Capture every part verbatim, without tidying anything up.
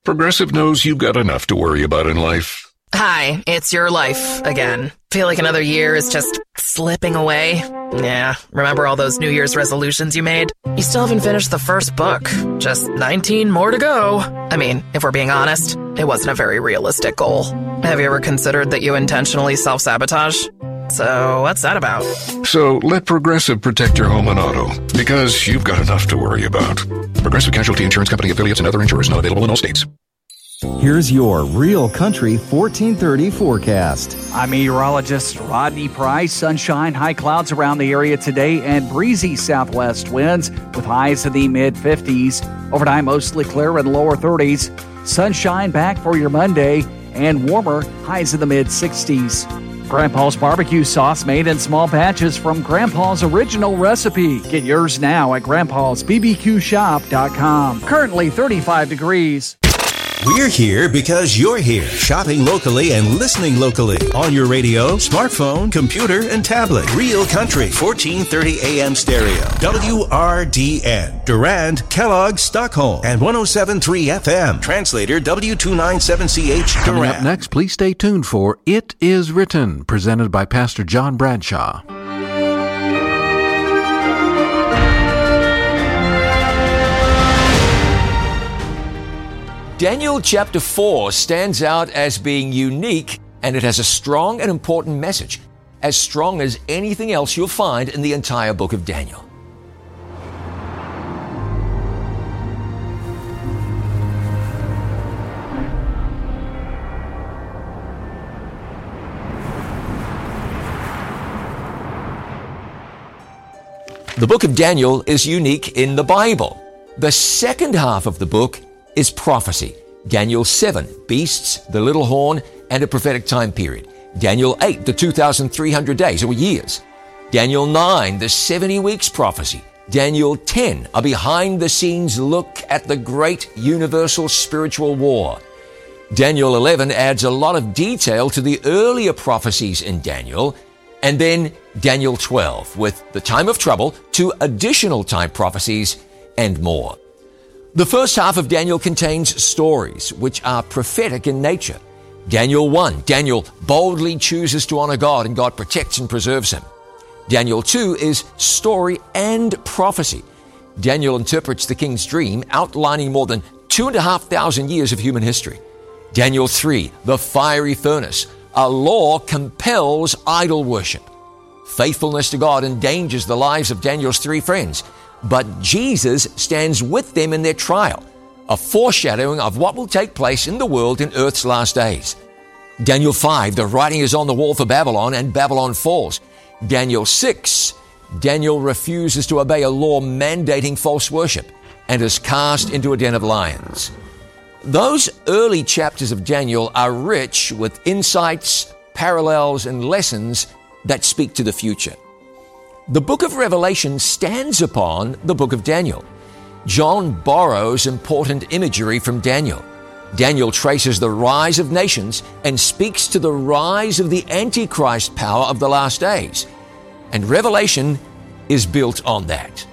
Progressive knows you've got enough to worry about in life. Hi, it's your life again. Feel like another year is just slipping away? Yeah, remember all those New Year's resolutions you made? You still haven't finished the first book. Just nineteen more to go. I mean, if we're being honest, it wasn't a very realistic goal. Have you ever considered that you intentionally self-sabotage? So, what's that about? So, let Progressive protect your home and auto, because you've got enough to worry about. Progressive Casualty Insurance Company affiliates and other insurers not available in all states. Here's your Real Country fourteen thirty forecast. I'm meteorologist Rodney Price. Sunshine, high clouds around the area today, and breezy southwest winds with highs in the mid-fifties. Overnight, mostly clear in the lower thirties. Sunshine back for your Monday, and warmer, highs in the mid-sixties. Grandpa's barbecue sauce made in small batches from Grandpa's original recipe. Get yours now at grandpas b b q shop dot com. Currently thirty-five degrees. We're here because you're here, shopping locally and listening locally on your radio, smartphone, computer, and tablet. Real Country, fourteen thirty A M stereo. W R D N, Durand, Kellogg, Stockholm, and one oh seven point three F M. Translator W two ninety-seven C H, Durand. Coming up next, please stay tuned for It Is Written, presented by Pastor John Bradshaw. Daniel chapter four stands out as being unique, and it has a strong and important message, as strong as anything else you'll find in the entire book of Daniel. The book of Daniel is unique in the Bible. The second half of the book is prophecy. Daniel seven, beasts, the little horn, and a prophetic time period. Daniel eight, the two thousand three hundred days or years. Daniel nine, the seventy weeks prophecy. Daniel ten, a behind-the-scenes look at the great universal spiritual war. Daniel eleven adds a lot of detail to the earlier prophecies in Daniel. And then Daniel twelve, with the time of trouble, two additional time prophecies, and more. The first half of Daniel contains stories which are prophetic in nature. Daniel one, Daniel boldly chooses to honor God and God protects and preserves him. Daniel two is story and prophecy. Daniel interprets the king's dream, outlining more than two and a half thousand years of human history. Daniel three, the fiery furnace. A law compels idol worship. Faithfulness to God endangers the lives of Daniel's three friends, but Jesus stands with them in their trial, a foreshadowing of what will take place in the world in Earth's last days. Daniel five, the writing is on the wall for Babylon, and Babylon falls. Daniel six, Daniel refuses to obey a law mandating false worship and is cast into a den of lions. Those early chapters of Daniel are rich with insights, parallels, and lessons that speak to the future. The book of Revelation stands upon the book of Daniel. John borrows important imagery from Daniel. Daniel traces the rise of nations and speaks to the rise of the Antichrist power of the last days. And Revelation is built on that.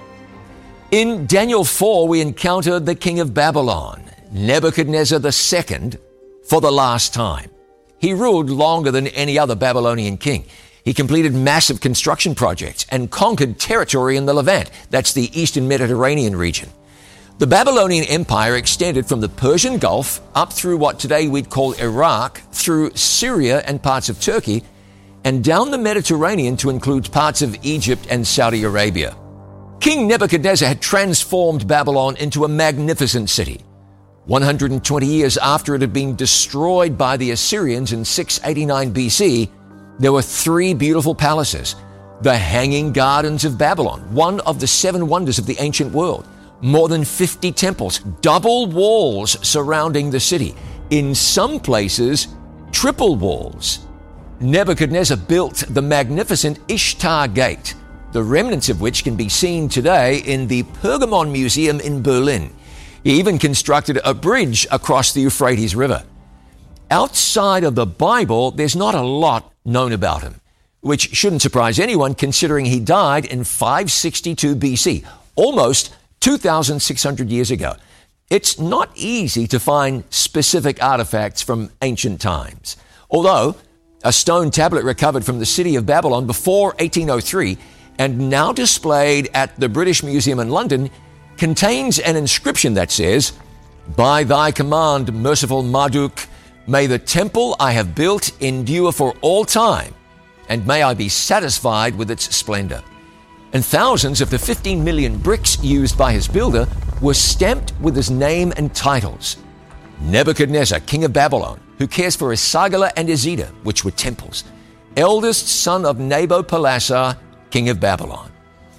In Daniel four, we encounter the king of Babylon, Nebuchadnezzar the Second, for the last time. He ruled longer than any other Babylonian king. He completed massive construction projects and conquered territory in the Levant. That's the eastern Mediterranean region. The Babylonian Empire extended from the Persian Gulf up through what today we'd call Iraq, through Syria and parts of Turkey, and down the Mediterranean to include parts of Egypt and Saudi Arabia. King Nebuchadnezzar had transformed Babylon into a magnificent city. one hundred twenty years after it had been destroyed by the Assyrians in six eighty-nine B C, there were three beautiful palaces. The Hanging Gardens of Babylon, one of the seven wonders of the ancient world. More than fifty temples, double walls surrounding the city. In some places, triple walls. Nebuchadnezzar built the magnificent Ishtar Gate, the remnants of which can be seen today in the Pergamon Museum in Berlin. He even constructed a bridge across the Euphrates River. Outside of the Bible, there's not a lot known about him, which shouldn't surprise anyone considering he died in five sixty-two B C, almost two thousand six hundred years ago. It's not easy to find specific artifacts from ancient times, although a stone tablet recovered from the city of Babylon before eighteen oh three and now displayed at the British Museum in London contains an inscription that says, "By thy command, merciful Marduk, may the temple I have built endure for all time, and may I be satisfied with its splendor." And thousands of the fifteen million bricks used by his builder were stamped with his name and titles. Nebuchadnezzar, king of Babylon, who cares for Esagila and Ezida, which were temples, eldest son of Nabopolassar, king of Babylon.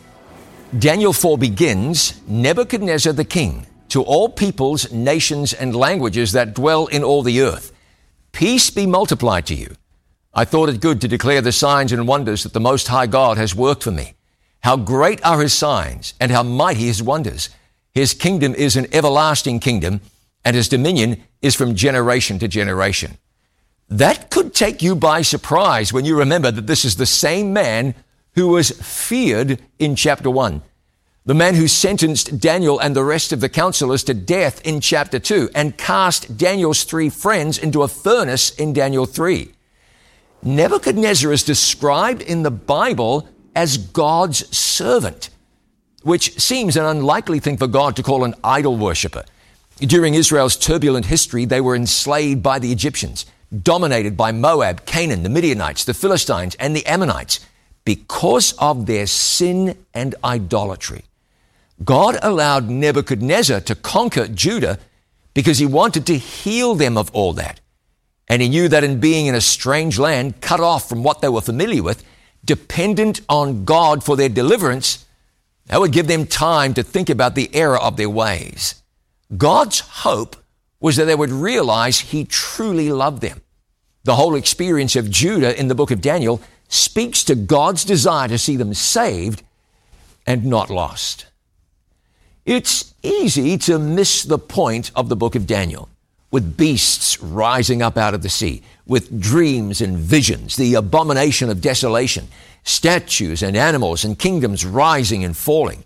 Daniel four begins, Nebuchadnezzar the king, to all peoples, nations, and languages that dwell in all the earth. Peace be multiplied to you. I thought it good to declare the signs and wonders that the Most High God has worked for me. How great are his signs, and how mighty his wonders. His kingdom is an everlasting kingdom, and his dominion is from generation to generation. That could take you by surprise when you remember that this is the same man who was feared in chapter one. The man who sentenced Daniel and the rest of the counselors to death in chapter two and cast Daniel's three friends into a furnace in Daniel three. Nebuchadnezzar is described in the Bible as God's servant, which seems an unlikely thing for God to call an idol worshiper. During Israel's turbulent history, they were enslaved by the Egyptians, dominated by Moab, Canaan, the Midianites, the Philistines, and the Ammonites because of their sin and idolatry. God allowed Nebuchadnezzar to conquer Judah because he wanted to heal them of all that. And he knew that in being in a strange land, cut off from what they were familiar with, dependent on God for their deliverance, that would give them time to think about the error of their ways. God's hope was that they would realize he truly loved them. The whole experience of Judah in the book of Daniel speaks to God's desire to see them saved and not lost. It's easy to miss the point of the book of Daniel, with beasts rising up out of the sea, with dreams and visions, the abomination of desolation, statues and animals and kingdoms rising and falling.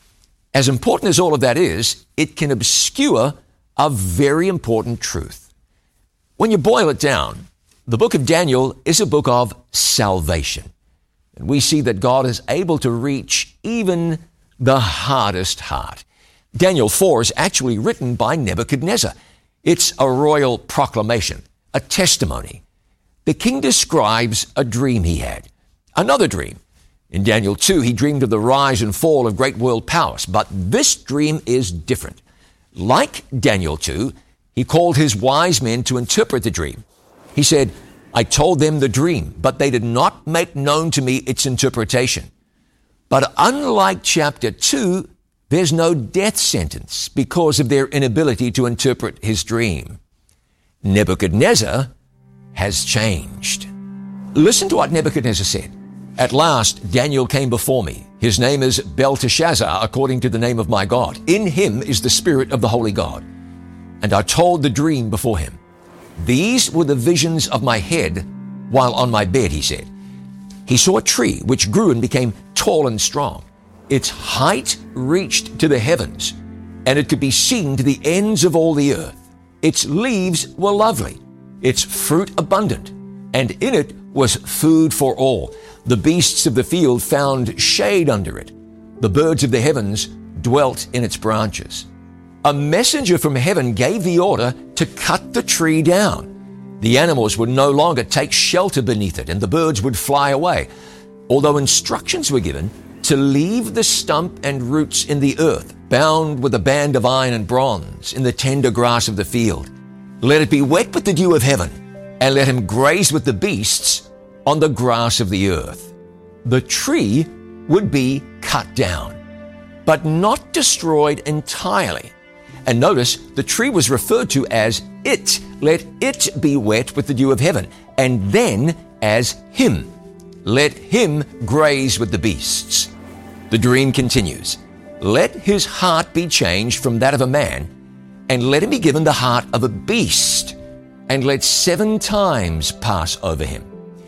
As important as all of that is, it can obscure a very important truth. When you boil it down, the book of Daniel is a book of salvation. And we see that God is able to reach even the hardest heart. Daniel four is actually written by Nebuchadnezzar. It's a royal proclamation, a testimony. The king describes a dream he had, another dream. In Daniel two, he dreamed of the rise and fall of great world powers, but this dream is different. Like Daniel two, he called his wise men to interpret the dream. He said, I told them the dream, but they did not make known to me its interpretation. But unlike chapter two, there's no death sentence because of their inability to interpret his dream. Nebuchadnezzar has changed. Listen to what Nebuchadnezzar said. At last, Daniel came before me. His name is Belteshazzar, according to the name of my God. In him is the spirit of the holy God. And I told the dream before him. These were the visions of my head while on my bed, he said. He saw a tree which grew and became tall and strong. Its height reached to the heavens, and it could be seen to the ends of all the earth. Its leaves were lovely, its fruit abundant, and in it was food for all. The beasts of the field found shade under it. The birds of the heavens dwelt in its branches. A messenger from heaven gave the order to cut the tree down. The animals would no longer take shelter beneath it, and the birds would fly away, although instructions were given to leave the stump and roots in the earth, bound with a band of iron and bronze in the tender grass of the field. Let it be wet with the dew of heaven, and let him graze with the beasts on the grass of the earth. The tree would be cut down, but not destroyed entirely. And notice the tree was referred to as it. Let it be wet with the dew of heaven, and then as him. Let him graze with the beasts. The dream continues. Let his heart be changed from that of a man, and let him be given the heart of a beast, and let seven times pass over him.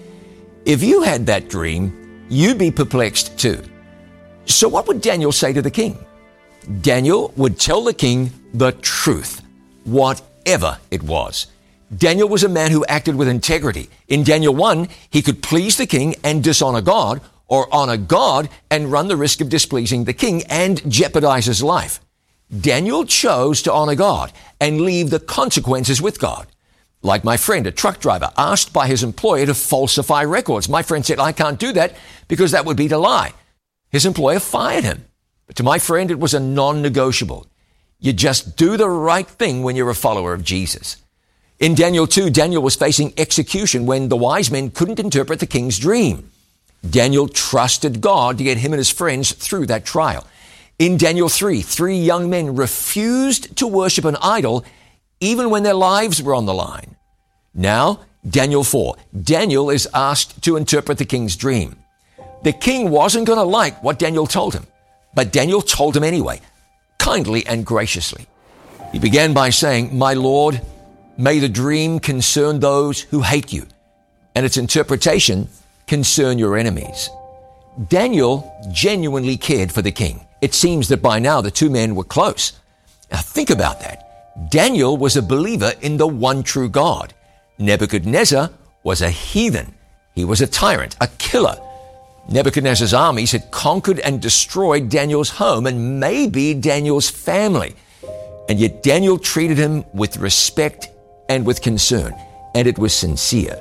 If you had that dream, you'd be perplexed too. So what would Daniel say to the king? Daniel would tell the king the truth, whatever it was. Daniel was a man who acted with integrity. In Daniel one, he could please the king and dishonor God, or honor God and run the risk of displeasing the king and jeopardize his life. Daniel chose to honor God and leave the consequences with God. Like my friend, a truck driver, asked by his employer to falsify records. My friend said, I can't do that because that would be to lie. His employer fired him. But to my friend, it was a non-negotiable. You just do the right thing when you're a follower of Jesus. In Daniel two, Daniel was facing execution when the wise men couldn't interpret the king's dream. Daniel trusted God to get him and his friends through that trial. In Daniel three, three young men refused to worship an idol even when their lives were on the line. Now, Daniel four, Daniel is asked to interpret the king's dream. The king wasn't going to like what Daniel told him, but Daniel told him anyway, kindly and graciously. He began by saying, My Lord, may the dream concern those who hate you, and its interpretation concern your enemies. Daniel genuinely cared for the king. It seems that by now the two men were close. Now think about that. Daniel was a believer in the one true God. Nebuchadnezzar was a heathen. He was a tyrant, a killer. Nebuchadnezzar's armies had conquered and destroyed Daniel's home and maybe Daniel's family. And yet Daniel treated him with respect and with concern, and it was sincere.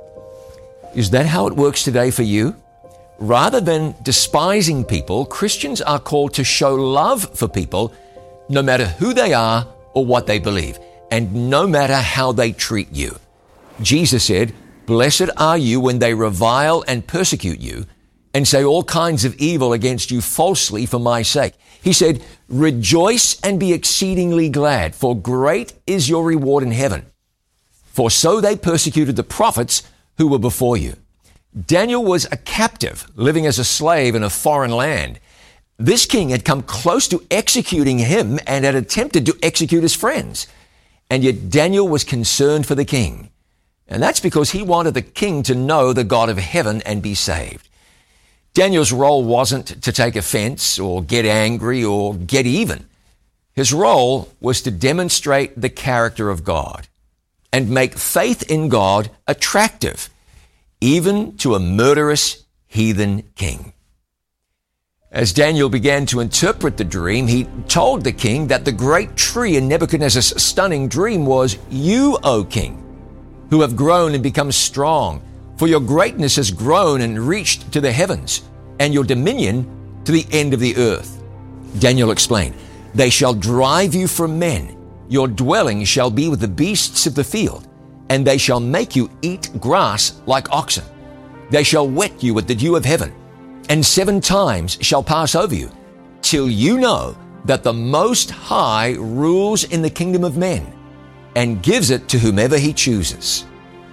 Is that how it works today for you? Rather than despising people, Christians are called to show love for people, no matter who they are or what they believe, and no matter how they treat you. Jesus said, Blessed are you when they revile and persecute you and say all kinds of evil against you falsely for my sake. He said, Rejoice and be exceedingly glad, for great is your reward in heaven. For so they persecuted the prophets who were before you. Daniel was a captive living as a slave in a foreign land. This king had come close to executing him and had attempted to execute his friends. And yet Daniel was concerned for the king. And that's because he wanted the king to know the God of heaven and be saved. Daniel's role wasn't to take offense or get angry or get even. His role was to demonstrate the character of God and make faith in God attractive, even to a murderous heathen king. As Daniel began to interpret the dream, he told the king that the great tree in Nebuchadnezzar's stunning dream was you, O king, who have grown and become strong, for your greatness has grown and reached to the heavens, and your dominion to the end of the earth. Daniel explained, They shall drive you from men. Your dwelling shall be with the beasts of the field, and they shall make you eat grass like oxen. They shall wet you with the dew of heaven, and seven times shall pass over you, till you know that the Most High rules in the kingdom of men, and gives it to whomever he chooses.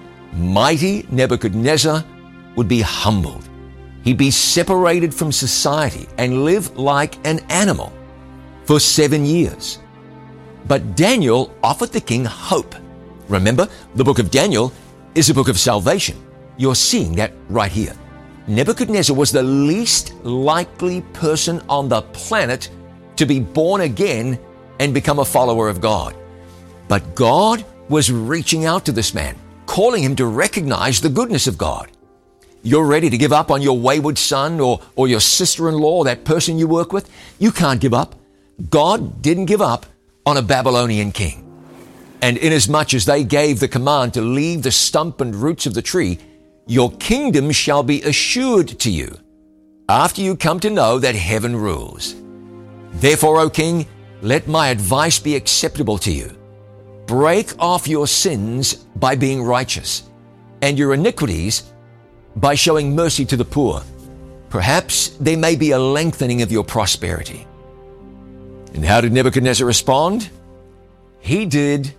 Mighty Nebuchadnezzar would be humbled. He'd be separated from society and live like an animal for seven years. But Daniel offered the king hope. Remember, the book of Daniel is a book of salvation. You're seeing that right here. Nebuchadnezzar was the least likely person on the planet to be born again and become a follower of God. But God was reaching out to this man, calling him to recognize the goodness of God. You're ready to give up on your wayward son or, or your sister-in-law, or that person you work with? You can't give up. God didn't give up on a Babylonian king. And inasmuch as they gave the command to leave the stump and roots of the tree, your kingdom shall be assured to you after you come to know that heaven rules. Therefore, O king, let my advice be acceptable to you. Break off your sins by being righteous, and your iniquities by showing mercy to the poor. Perhaps there may be a lengthening of your prosperity. And how did Nebuchadnezzar respond? He did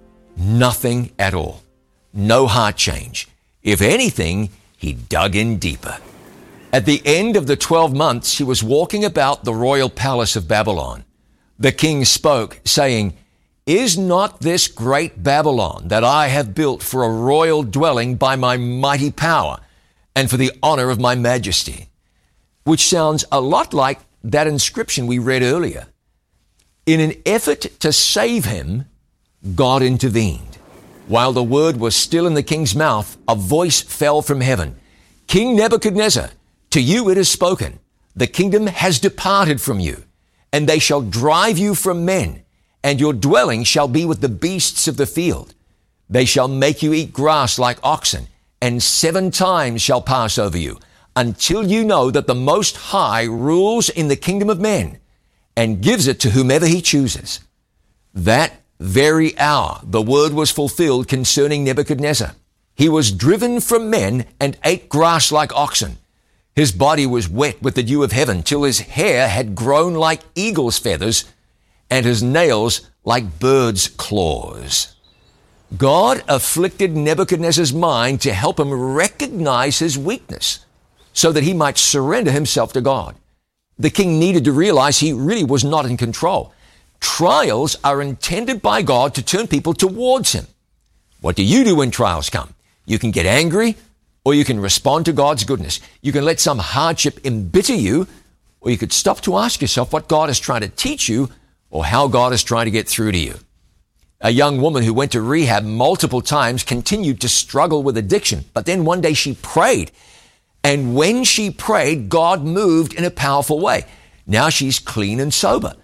nothing at all. No heart change. If anything, he dug in deeper. At the end of the twelve months, he was walking about the royal palace of Babylon. The king spoke, saying, Is not this great Babylon that I have built for a royal dwelling by my mighty power and for the honor of my majesty? Which sounds a lot like that inscription we read earlier. In an effort to save him, God intervened. While the word was still in the king's mouth, a voice fell from heaven. King Nebuchadnezzar, to you it is spoken. The kingdom has departed from you, and they shall drive you from men, and your dwelling shall be with the beasts of the field. They shall make you eat grass like oxen, and seven times shall pass over you, until you know that the Most High rules in the kingdom of men, and gives it to whomever he chooses. That very hour the word was fulfilled concerning Nebuchadnezzar. He was driven from men and ate grass like oxen. His body was wet with the dew of heaven till his hair had grown like eagle's feathers and his nails like bird's claws. God afflicted Nebuchadnezzar's mind to help him recognize his weakness so that he might surrender himself to God. The king needed to realize he really was not in control. Trials are intended by God to turn people towards him. What do you do when trials come? You can get angry, or you can respond to God's goodness. You can let some hardship embitter you, or you could stop to ask yourself what God is trying to teach you or how God is trying to get through to you. A young woman who went to rehab multiple times continued to struggle with addiction, but then one day she prayed. And when she prayed, God moved in a powerful way. Now she's clean and sober.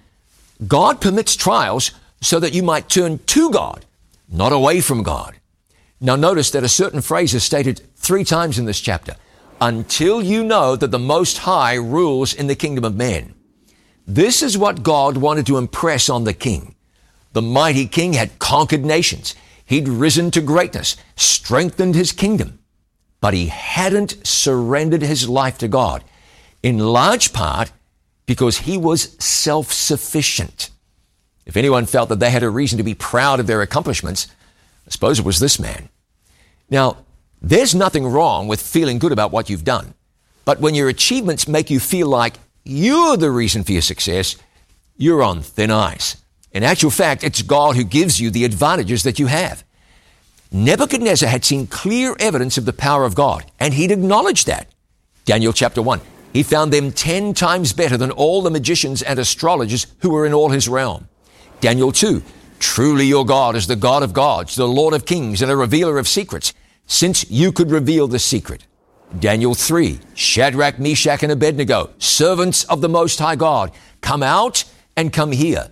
God permits trials so that you might turn to God, not away from God. Now notice that a certain phrase is stated three times in this chapter. Until you know that the Most High rules in the kingdom of men. This is what God wanted to impress on the king. The mighty king had conquered nations. He'd risen to greatness, strengthened his kingdom. But he hadn't surrendered his life to God, in large part because he was self-sufficient. If anyone felt that they had a reason to be proud of their accomplishments, I suppose it was this man. Now, there's nothing wrong with feeling good about what you've done. But when your achievements make you feel like you're the reason for your success, you're on thin ice. In actual fact, it's God who gives you the advantages that you have. Nebuchadnezzar had seen clear evidence of the power of God, and he'd acknowledged that. Daniel chapter one, he found them ten times better than all the magicians and astrologers who were in all his realm. Daniel two, truly your God is the God of gods, the Lord of kings, and a revealer of secrets, since you could reveal the secret. Daniel three, Shadrach, Meshach, and Abednego, servants of the Most High God, come out and come here.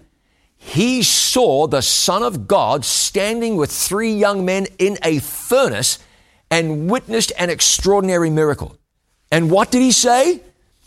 He saw the Son of God standing with three young men in a furnace and witnessed an extraordinary miracle. And what did he say?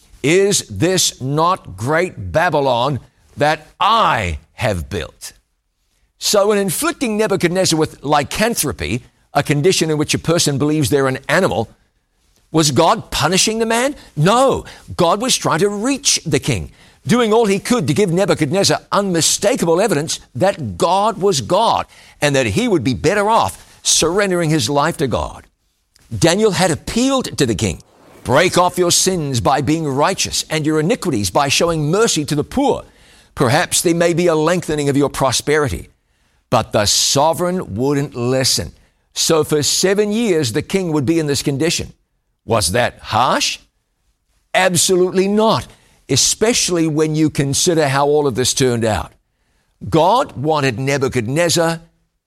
Is this not great Babylon that I have built? So in inflicting Nebuchadnezzar with lycanthropy, a condition in which a person believes they're an animal, was God punishing the man? No, God was trying to reach the king, doing all he could to give Nebuchadnezzar unmistakable evidence that God was God and that he would be better off surrendering his life to God. Daniel had appealed to the king. Break off your sins by being righteous and your iniquities by showing mercy to the poor. Perhaps there may be a lengthening of your prosperity. But the sovereign wouldn't listen. So for seven years, the king would be in this condition. Was that harsh? Absolutely not, especially when you consider how all of this turned out. God wanted Nebuchadnezzar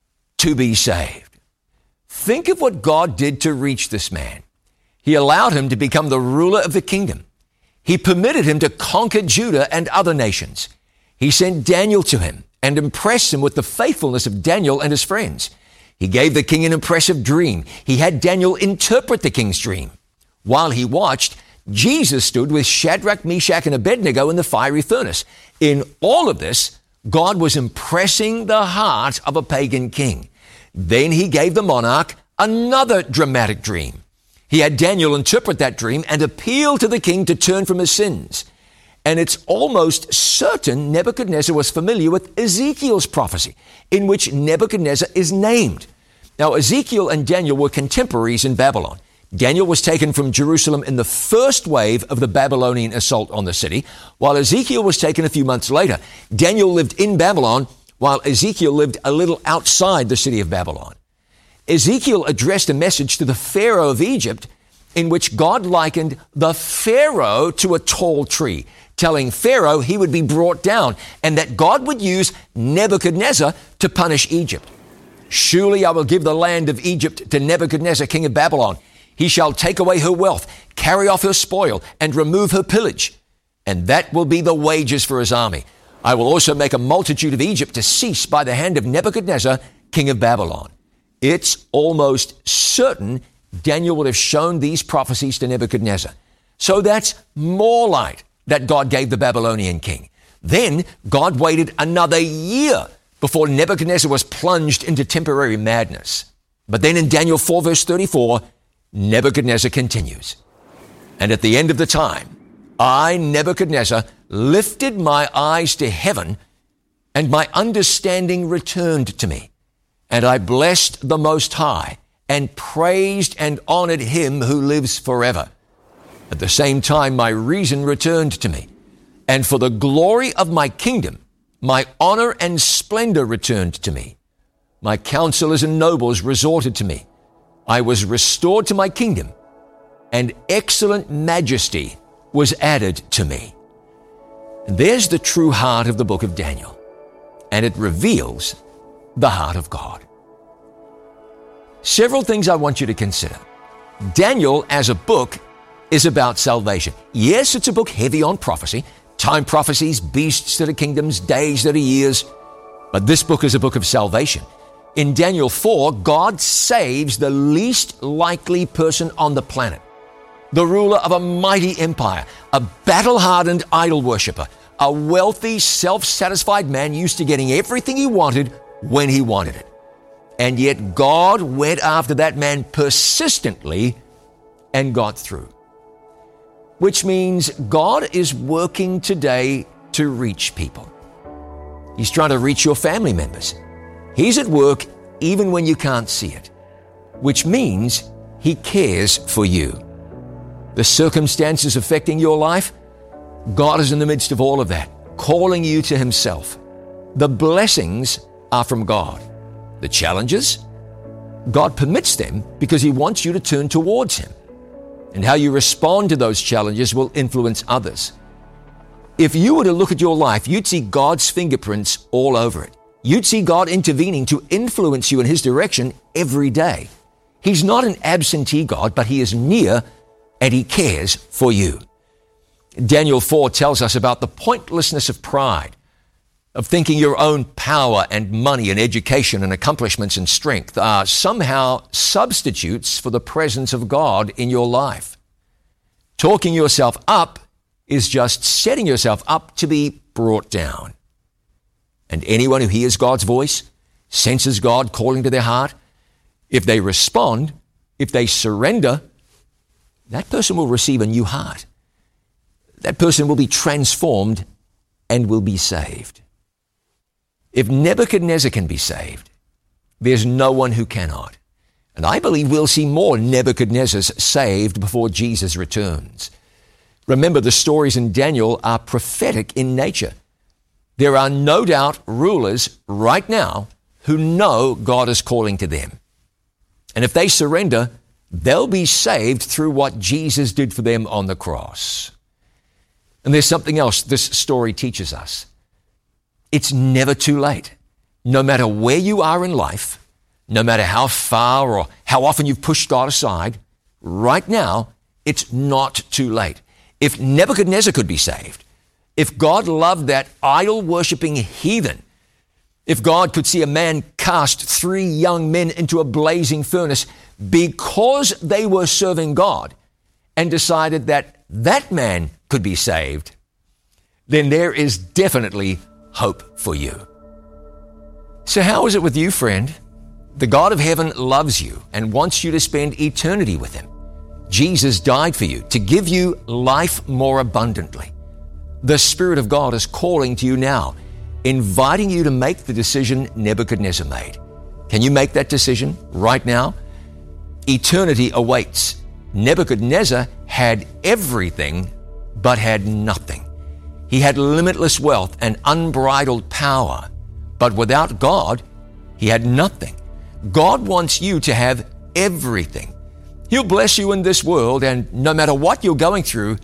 to be saved. Think of what God did to reach this man. He allowed him to become the ruler of the kingdom. He permitted him to conquer Judah and other nations. He sent Daniel to him and impressed him with the faithfulness of Daniel and his friends. He gave the king an impressive dream. He had Daniel interpret the king's dream. While he watched, Jesus stood with Shadrach, Meshach, and Abednego in the fiery furnace. In all of this, God was impressing the heart of a pagan king. Then he gave the monarch another dramatic dream. He had Daniel interpret that dream and appeal to the king to turn from his sins. And it's almost certain Nebuchadnezzar was familiar with Ezekiel's prophecy, in which Nebuchadnezzar is named. Now, Ezekiel and Daniel were contemporaries in Babylon. Daniel was taken from Jerusalem in the first wave of the Babylonian assault on the city, while Ezekiel was taken a few months later. Daniel lived in Babylon, while Ezekiel lived a little outside the city of Babylon. Ezekiel addressed a message to the Pharaoh of Egypt in which God likened the Pharaoh to a tall tree, telling Pharaoh he would be brought down and that God would use Nebuchadnezzar to punish Egypt. Surely I will give the land of Egypt to Nebuchadnezzar, king of Babylon. He shall take away her wealth, carry off her spoil, and remove her pillage. And that will be the wages for his army. I will also make a multitude of Egypt to cease by the hand of Nebuchadnezzar, king of Babylon. It's almost certain Daniel would have shown these prophecies to Nebuchadnezzar. So that's more light that God gave the Babylonian king. Then God waited another year before Nebuchadnezzar was plunged into temporary madness. But then in Daniel four, verse thirty-four, Nebuchadnezzar continues. And at the end of the time, I, Nebuchadnezzar, lifted my eyes to heaven, and my understanding returned to me. And I blessed the Most High, and praised and honored him who lives forever. At the same time, my reason returned to me. And for the glory of my kingdom, my honor and splendor returned to me. My counselors and nobles resorted to me. I was restored to my kingdom, and excellent majesty was added to me. And there's the true heart of the book of Daniel, and it reveals the heart of God. Several things I want you to consider. Daniel, as a book, is about salvation. Yes, it's a book heavy on prophecy, time prophecies, beasts that are kingdoms, days that are years, but this book is a book of salvation. In Daniel four, God saves the least likely person on the planet, the ruler of a mighty empire, a battle-hardened idol worshiper, a wealthy, self-satisfied man used to getting everything he wanted when he wanted it. And yet God went after that man persistently and got through. Which means God is working today to reach people. He's trying to reach your family members. He's at work even when you can't see it, which means he cares for you. The circumstances affecting your life, God is in the midst of all of that, calling you to himself. The blessings are from God. The challenges, God permits them because he wants you to turn towards him. And how you respond to those challenges will influence others. If you were to look at your life, you'd see God's fingerprints all over it. You'd see God intervening to influence you in his direction every day. He's not an absentee God, but he is near and he cares for you. Daniel four tells us about the pointlessness of pride, of thinking your own power and money and education and accomplishments and strength are somehow substitutes for the presence of God in your life. Talking yourself up is just setting yourself up to be brought down. And anyone who hears God's voice, senses God calling to their heart, if they respond, if they surrender, that person will receive a new heart. That person will be transformed and will be saved. If Nebuchadnezzar can be saved, there's no one who cannot. And I believe we'll see more Nebuchadnezzars saved before Jesus returns. Remember, the stories in Daniel are prophetic in nature. There are no doubt rulers right now who know God is calling to them. And if they surrender, they'll be saved through what Jesus did for them on the cross. And there's something else this story teaches us. It's never too late. No matter where you are in life, no matter how far or how often you've pushed God aside, right now, it's not too late. If Nebuchadnezzar could be saved, if God loved that idol-worshiping heathen, if God could see a man cast three young men into a blazing furnace because they were serving God and decided that that man could be saved, then there is definitely hope for you. So how is it with you, friend? The God of heaven loves you and wants you to spend eternity with him. Jesus died for you to give you life more abundantly. The Spirit of God is calling to you now, inviting you to make the decision Nebuchadnezzar made. Can you make that decision right now? Eternity awaits. Nebuchadnezzar had everything, but had nothing. He had limitless wealth and unbridled power, but without God, he had nothing. God wants you to have everything. He'll bless you in this world, and no matter what you're going through,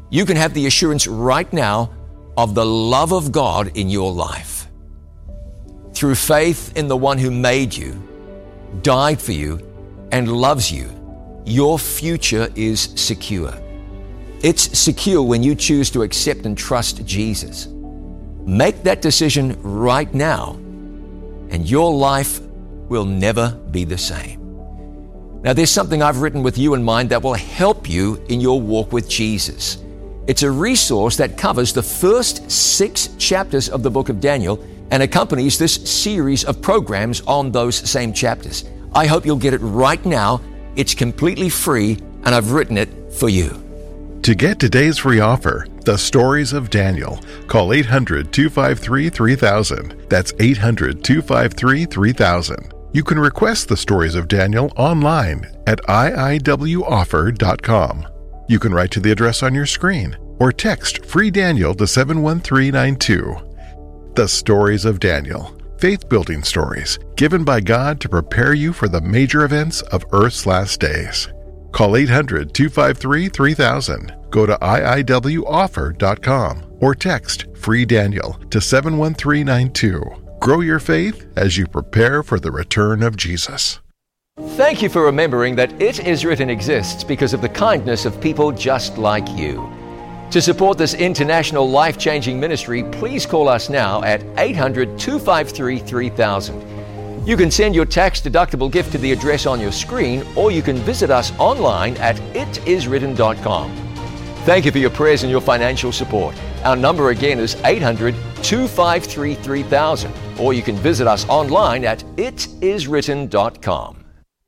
You can have the assurance right now of the love of God in your life. Through faith in the one who made you, died for you, and loves you, your future is secure. It's secure when you choose to accept and trust Jesus. Make that decision right now, and your life will never be the same. Now, there's something I've written with you in mind that will help you in your walk with Jesus. It's a resource that covers the first six chapters of the book of Daniel and accompanies this series of programs on those same chapters. I hope you'll get it right now. It's completely free, and I've written it for you. To get today's free offer, The Stories of Daniel, call eight hundred, two five three, three thousand. That's eight hundred, two five three, three thousand. You can request The Stories of Daniel online at I I W offer dot com. You can write to the address on your screen or text Free Daniel to seven one three nine two. The Stories of Daniel, faith-building stories given by God to prepare you for the major events of Earth's last days. Call eight hundred, two five three, three thousand. Go to I I W offer dot com or text Free Daniel to seven one three nine two. Grow your faith as you prepare for the return of Jesus. Thank you for remembering that It Is Written exists because of the kindness of people just like you. To support this international life-changing ministry, please call us now at eight hundred, two five three, three thousand. You can send your tax-deductible gift to the address on your screen, or you can visit us online at it is written dot com. Thank you for your prayers and your financial support. Our number again is eight hundred, two five three, three thousand, or you can visit us online at it is written dot com.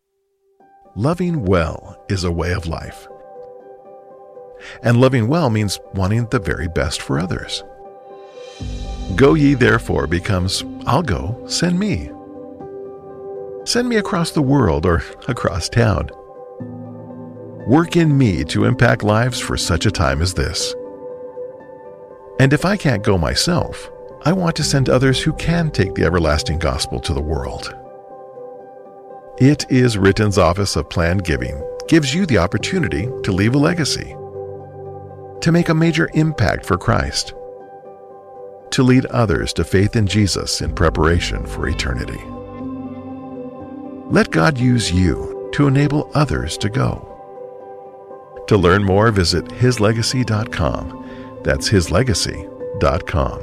Loving well is a way of life. And loving well means wanting the very best for others. Go ye therefore becomes, I'll go, send me. Send me across the world or across town. Work in me to impact lives for such a time as this. And if I can't go myself, I want to send others who can take the everlasting gospel to the world. It Is Written's Office of Planned Giving gives you the opportunity to leave a legacy, to make a major impact for Christ, to lead others to faith in Jesus in preparation for eternity. Let God use you to enable others to go. To learn more, visit his legacy dot com. That's his legacy dot com.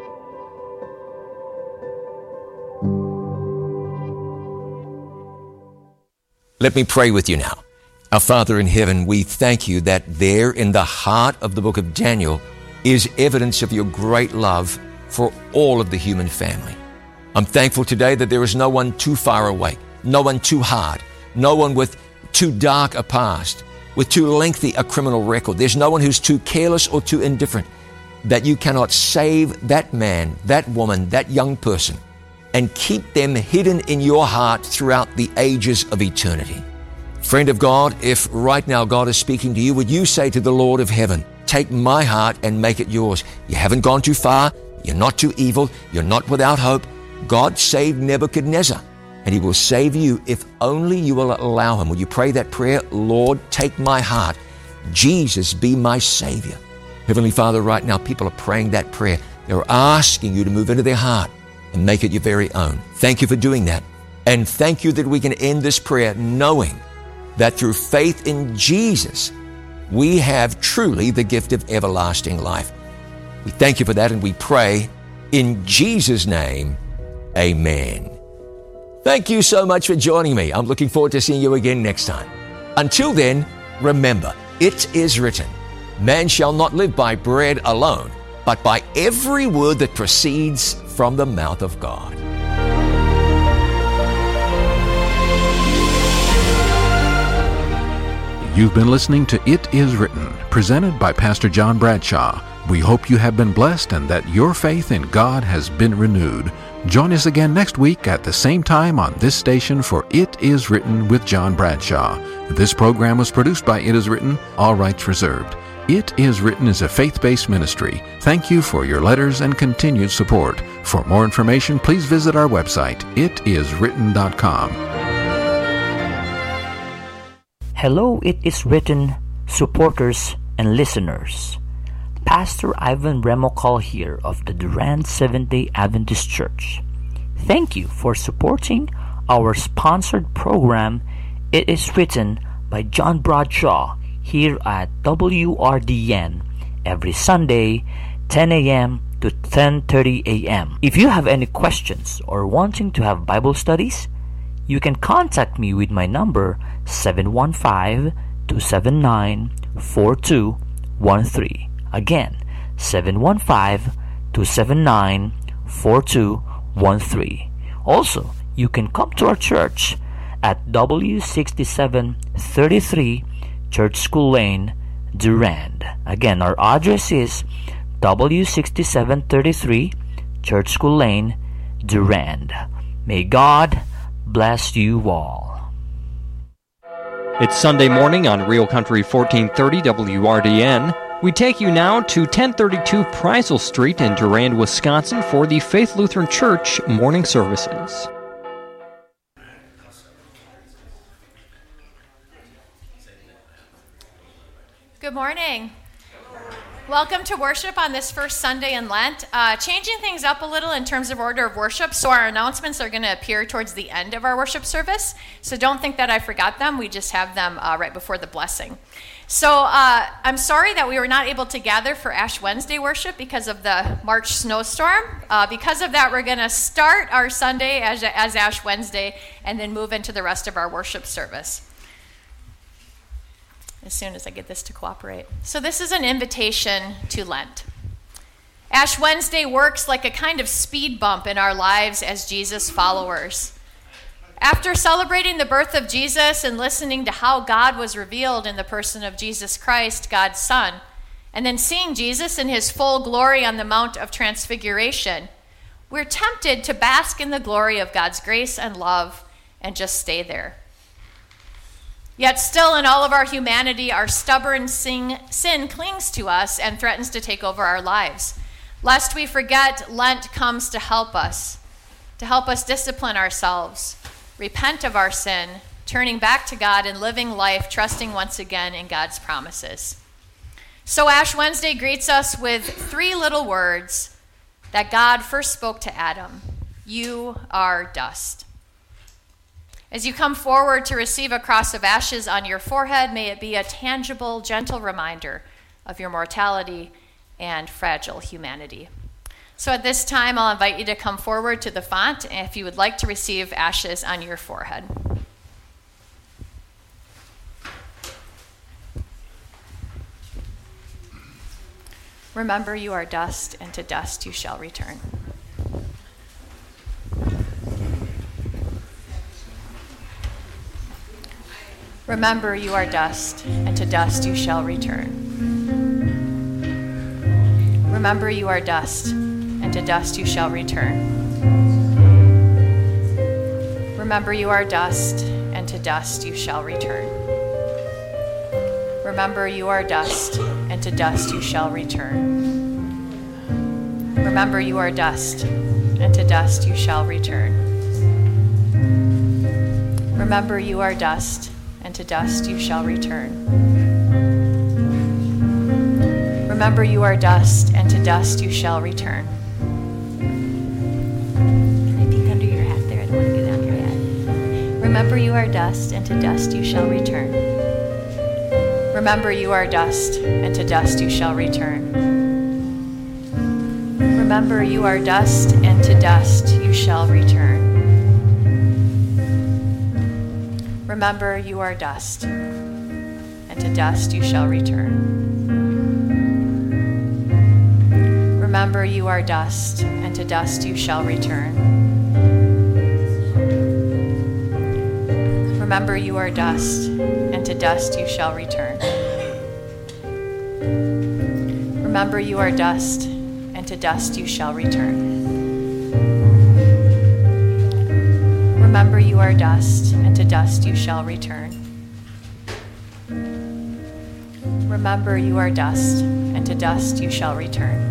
Let me pray with you now. Our Father in heaven, we thank you that there in the heart of the book of Daniel is evidence of your great love for all of the human family. I'm thankful today that there is no one too far away, no one too hard, no one with too dark a past, with too lengthy a criminal record. There's no one who's too careless or too indifferent, that you cannot save that man, that woman, that young person, and keep them hidden in your heart throughout the ages of eternity. Friend of God, if right now God is speaking to you, would you say to the Lord of heaven, take my heart and make it yours. You haven't gone too far. You're not too evil. You're not without hope. God saved Nebuchadnezzar, and he will save you if only you will allow him. Will you pray that prayer? Lord, take my heart. Jesus, be my Savior. Heavenly Father, right now people are praying that prayer. They're asking you to move into their heart and make it your very own. Thank you for doing that. And thank you that we can end this prayer knowing that through faith in Jesus, we have truly the gift of everlasting life. We thank you for that, and we pray in Jesus' name, amen. Thank you so much for joining me. I'm looking forward to seeing you again next time. Until then, remember, it is written, man shall not live by bread alone, but by every word that proceeds from the mouth of God. You've been listening to It Is Written, presented by Pastor John Bradshaw. We hope you have been blessed and that your faith in God has been renewed. Join us again next week at the same time on this station for It Is Written with John Bradshaw. This program was produced by It Is Written, all rights reserved. It Is Written is a faith-based ministry. Thank you for your letters and continued support. For more information, please visit our website, it is written dot com. Hello, It Is Written supporters and listeners. Pastor Ivan Remokal here of the Durand Seventh-day Adventist Church. Thank you for supporting our sponsored program, It Is Written, by John Bradshaw here at W R D N every Sunday, ten a.m. to ten thirty a.m. If you have any questions or wanting to have Bible studies, you can contact me with my number seven one five, two seven nine, four two one three. Again, seven one five, two seven nine, four two one three. Also, you can come to our church at W sixty-seven thirty-three Church School Lane, Durand. Again, our address is W sixty-seven thirty-three Church School Lane, Durand. May God bless you all. It's Sunday morning on Real Country fourteen thirty W R D N. We take you now to ten thirty-two Preisel Street in Durand, Wisconsin for the Faith Lutheran Church morning services. Good morning. Welcome to worship on this first Sunday in Lent. Uh, changing things up a little in terms of order of worship, so our announcements are going to appear towards the end of our worship service. So don't think that I forgot them. We just have them uh, right before the blessing. So uh, I'm sorry that we were not able to gather for Ash Wednesday worship because of the March snowstorm. Uh, because of that, we're going to start our Sunday as, as Ash Wednesday and then move into the rest of our worship service as soon as I get this to cooperate. So this is an invitation to Lent. Ash Wednesday works like a kind of speed bump in our lives as Jesus followers. After celebrating the birth of Jesus and listening to how God was revealed in the person of Jesus Christ, God's Son, and then seeing Jesus in his full glory on the Mount of Transfiguration, we're tempted to bask in the glory of God's grace and love and just stay there. Yet still in all of our humanity, our stubborn sin, sin clings to us and threatens to take over our lives. Lest we forget, Lent comes to help us, to help us discipline ourselves, repent of our sin, turning back to God and living life, trusting once again in God's promises. So Ash Wednesday greets us with three little words that God first spoke to Adam. You are dust. As you come forward to receive a cross of ashes on your forehead, may it be a tangible, gentle reminder of your mortality and fragile humanity. So at this time, I'll invite you to come forward to the font if you would like to receive ashes on your forehead. Remember, you are dust, and to dust you shall return. Remember, you are dust, and to dust you shall return. Remember, you are dust, and to dust you shall return. Remember, you are dust, and to dust you shall return. Remember, you are dust, and to dust you shall return. Remember, you are dust, and to dust you shall return. Remember, you are dust, and to dust you shall return. Remember, you are dust, and to dust you shall return. Can I peek under your hat there? I don't want to get down your head. Remember, you are dust, and to dust you shall return. Remember, you are dust, and to dust you shall return. Remember, you are dust, and to dust you shall return. Remember, you are dust, and to dust you shall return. Remember, you are dust, and to dust you shall return. Remember, you are dust, and to dust you shall return. Remember, you are dust, and to dust you shall return. Remember, you are dust, and to dust you shall return. Remember, you are dust, and to dust you shall return.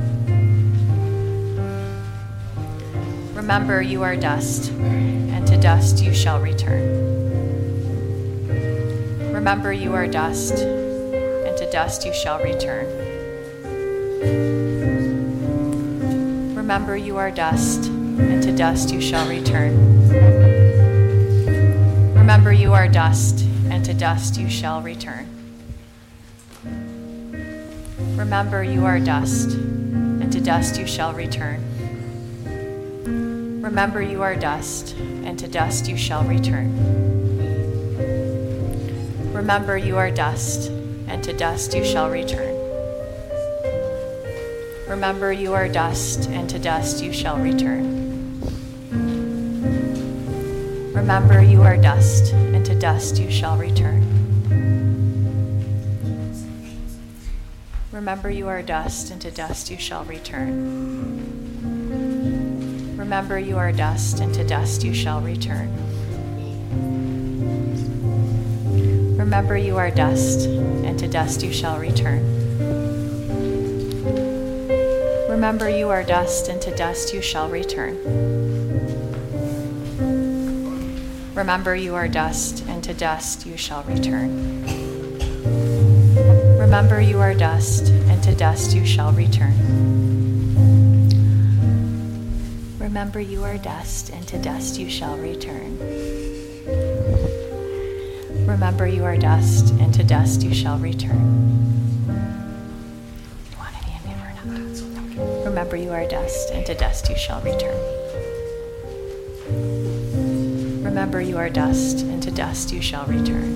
Remember, you are dust, and to dust you shall return. Remember, you are dust, and to dust you shall return. Remember you are dust, and to dust you shall return. Remember you are dust, and to dust you shall return. Remember you are dust, and to dust you shall return. Remember you are dust, and to dust you shall return. Remember you are dust, and to dust you shall return. Remember you are dust, and to dust you shall return. Remember you are dust, and to dust you shall return. Remember you are dust, and to dust you shall return. Remember you are dust, and to dust you shall return. Remember you are dust, and to dust you shall return. Remember you are dust, and to dust you shall return. Remember you are dust, and to dust you shall return. Remember you are dust, and to dust you shall return. Remember you are dust, and to dust you shall return. Remember you are dust, and to dust you shall return. You want any of me or not? Remember you are dust, and to dust you shall return. Remember you are dust, and to dust you shall return.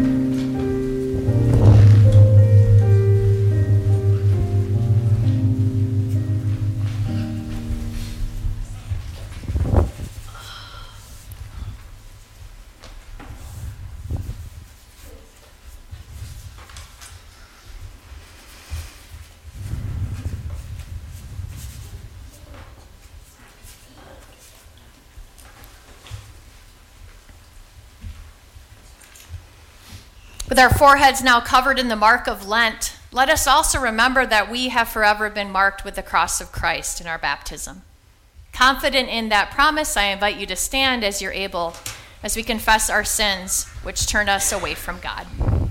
With our foreheads now covered in the mark of Lent, let us also remember that we have forever been marked with the cross of Christ in our baptism. Confident in that promise, I invite you to stand as you're able, as we confess our sins, which turn us away from God.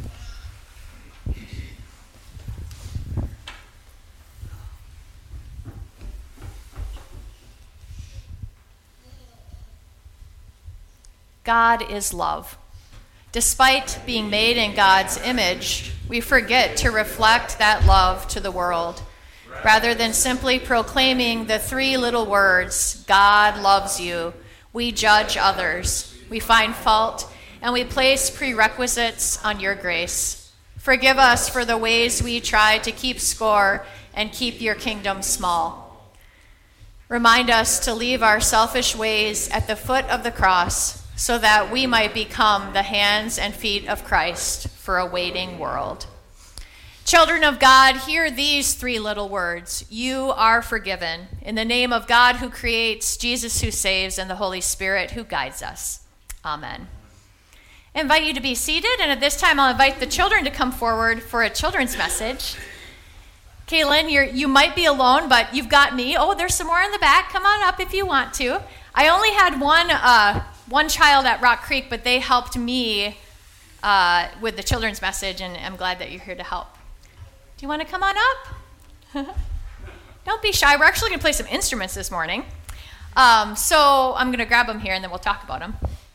God is love. Despite being made in God's image, we forget to reflect that love to the world. Rather than simply proclaiming the three little words, God loves you, we judge others, we find fault, and we place prerequisites on your grace. Forgive us for the ways we try to keep score and keep your kingdom small. Remind us to leave our selfish ways at the foot of the cross, so that we might become the hands and feet of Christ for a waiting world. Children of God, hear these three little words. You are forgiven. In the name of God who creates, Jesus who saves, and the Holy Spirit who guides us. Amen. I invite you to be seated, and at this time I'll invite the children to come forward for a children's message. Kaylin, you're, you might be alone, but you've got me. Oh, there's some more in the back. Come on up if you want to. I only had one uh, one child at Rock Creek, but they helped me uh, with the children's message, and I'm glad that you're here to help. Do you want to come on up? Don't be shy. We're actually going to play some instruments this morning. Um, so I'm going to grab them here, and then we'll talk about them.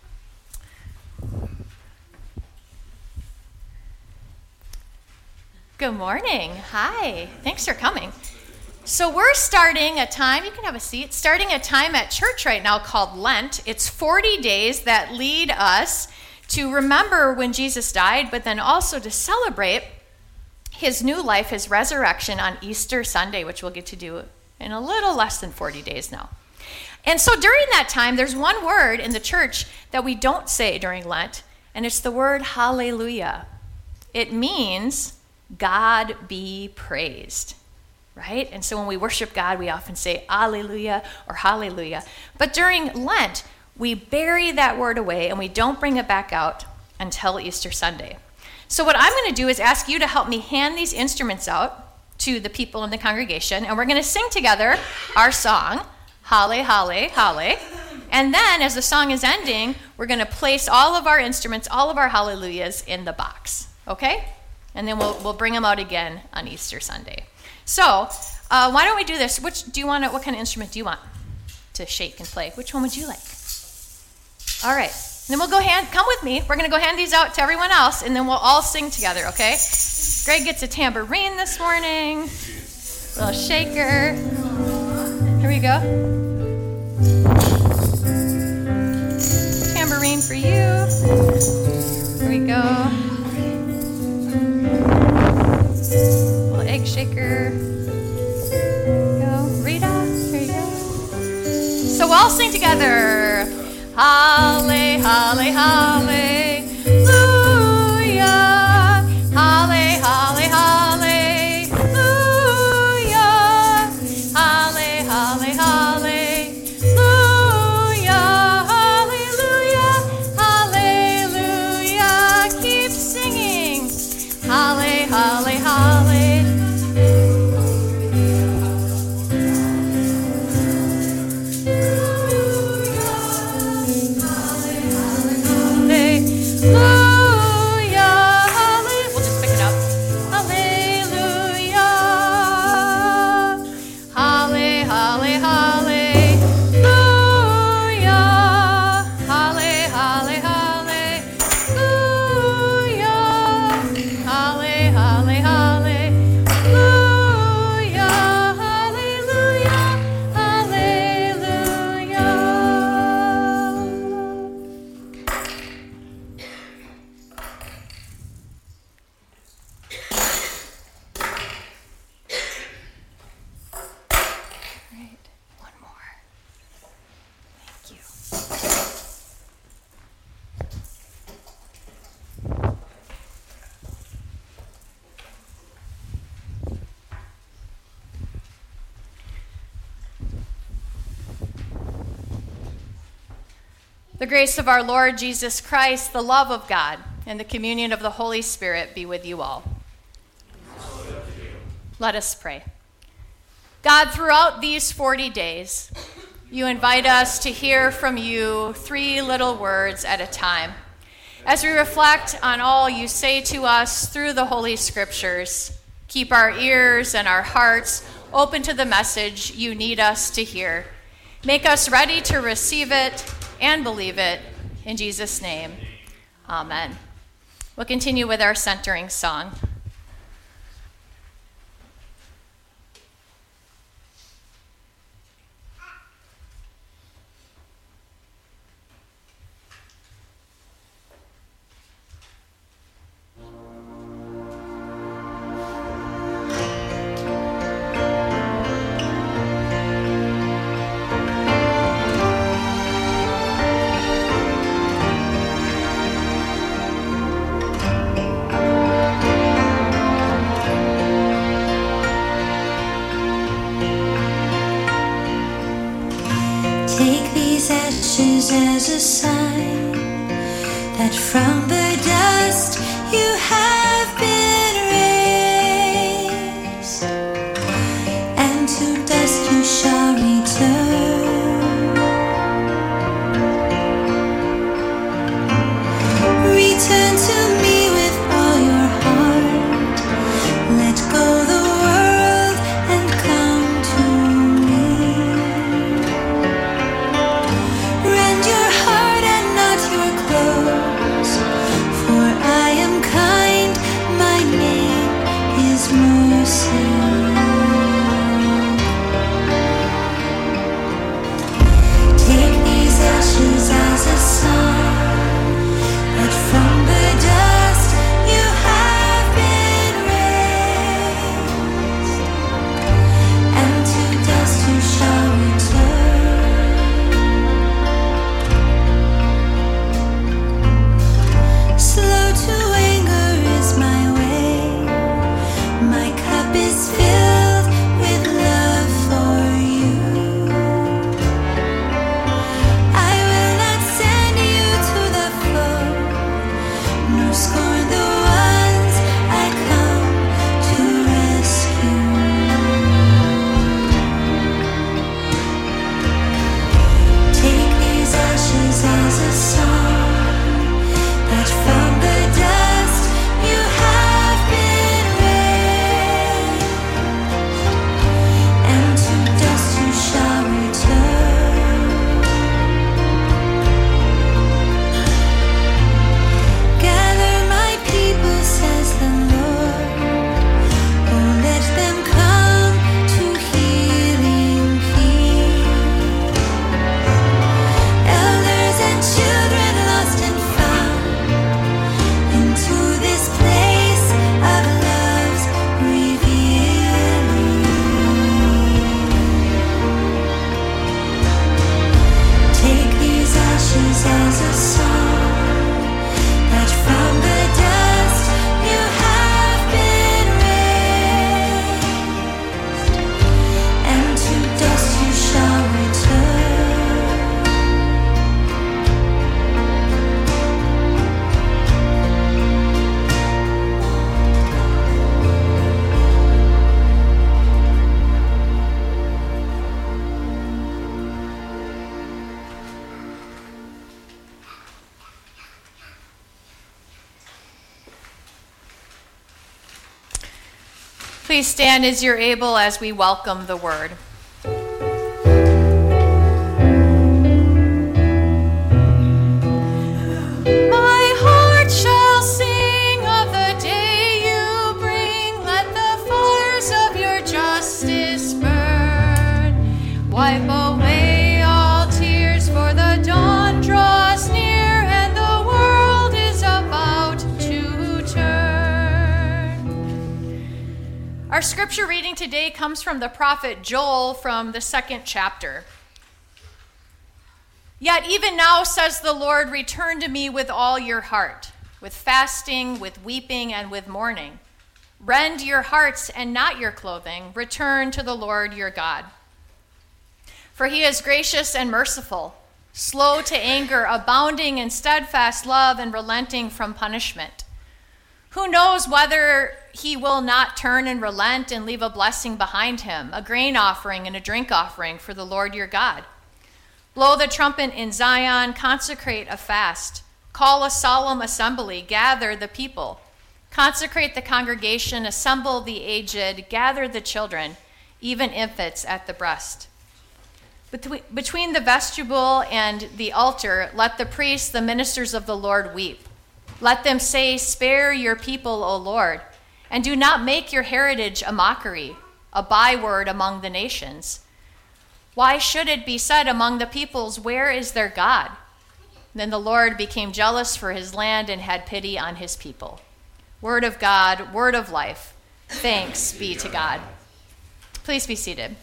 Good morning. Hi. Thanks for coming. So we're starting a time, you can have a seat, starting a time at church right now called Lent. It's forty days that lead us to remember when Jesus died, but then also to celebrate his new life, his resurrection on Easter Sunday, which we'll get to do in a little less than forty days now. And so during that time, there's one word in the church that we don't say during Lent, and it's the word hallelujah. It means God be praised. Right? And so when we worship God, we often say alleluia or hallelujah. But during Lent, we bury that word away and we don't bring it back out until Easter Sunday. So what I'm going to do is ask you to help me hand these instruments out to the people in the congregation, and we're going to sing together our song, Halle, Halle, Halle. And then as the song is ending, we're going to place all of our instruments, all of our hallelujahs in the box. Okay? And then we'll we'll bring them out again on Easter Sunday. So, uh, why don't we do this? Which do you want? To, what kind of instrument do you want to shake and play? Which one would you like? All right. Then we'll go hand. Come with me. We're going to go hand these out to everyone else, and then we'll all sing together. Okay? Greg gets a tambourine this morning. Little shaker. Here we go. Tambourine for you. Here we go. Little egg shaker. Here we go. Rita, here you go. So we'll all sing together. Halle, halle, hallelujah. Halle, halle, hallelujah. Halle, halle, hallelujah. Hallelujah. Hallelujah. Keep singing. Halle, halle, halle. The grace of our Lord Jesus Christ, the love of God, and the communion of the Holy Spirit be with you all. Let us pray. God, throughout these forty days, you invite us to hear from you three little words at a time. As we reflect on all you say to us through the Holy Scriptures, keep our ears and our hearts open to the message you need us to hear. Make us ready to receive it and believe it. In Jesus' name, amen. We'll continue with our centering song. As a sign that from the dust you have been raised, and to dust you shall return. Return to me with all your heart. Let go the world and come to me. Rend your heart and not your clothes, for I am kind Please stand as you're able as we welcome the word. My heart shall sing of the day you bring. Let the fires of your justice burn. Wipe away all tears, for the dawn draws near, and the world is about to turn. Our scripture reading today comes from the prophet Joel from the second chapter. Yet even now, says the Lord, return to me with all your heart, with fasting, with weeping, and with mourning. Rend your hearts and not your clothing. Return to the Lord your God. For he is gracious and merciful, slow to anger, abounding in steadfast love, and relenting from punishment. Who knows whether he will not turn and relent and leave a blessing behind him, a grain offering and a drink offering for the Lord your God. Blow the trumpet in Zion, consecrate a fast, call a solemn assembly, gather the people, consecrate the congregation, assemble the aged, gather the children, even infants at the breast. Between, between the vestibule and the altar, let the priests, the ministers of the Lord, weep. Let them say, spare your people, O Lord, and do not make your heritage a mockery, a byword among the nations. Why should it be said among the peoples, where is their God? Then the Lord became jealous for his land and had pity on his people. Word of God, word of life. Thanks be to God. Please be seated.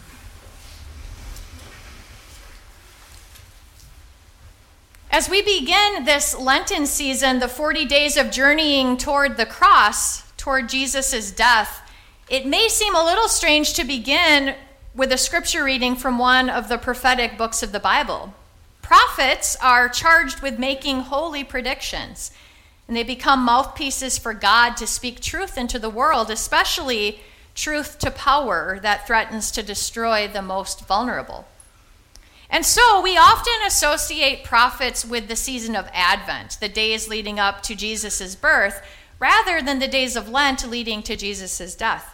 As we begin this Lenten season, the forty days of journeying toward the cross, toward Jesus' death, it may seem a little strange to begin with a scripture reading from one of the prophetic books of the Bible. Prophets are charged with making holy predictions, and they become mouthpieces for God to speak truth into the world, especially truth to power that threatens to destroy the most vulnerable. And so we often associate prophets with the season of Advent, the days leading up to Jesus' birth, rather than the days of Lent leading to Jesus' death.